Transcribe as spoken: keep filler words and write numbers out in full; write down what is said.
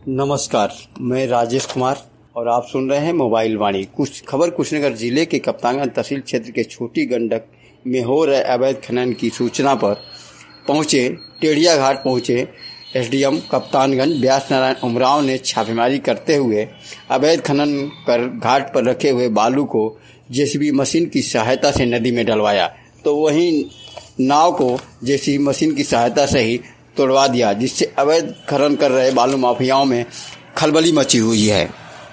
नमस्कार, मैं राजेश कुमार और आप सुन रहे हैं मोबाइल वाणी। कुछ खबर कुशीनगर जिले के कप्तानगंज तहसील क्षेत्र के छोटी गंडक में हो रहे अवैध खनन की सूचना पर पहुंचे टेढ़िया घाट पहुंचे एसडीएम कप्तानगंज व्यास नारायण उमराव ने छापेमारी करते हुए अवैध खनन कर घाट पर रखे हुए बालू को जेसीबी मशीन की सहायता से नदी में डलवाया, तो वहीं नाव को जेसीबी मशीन की सहायता से ही तोड़वा दिया, जिससे अवैध खनन कर रहे बालू माफियाओं में खलबली मची हुई है।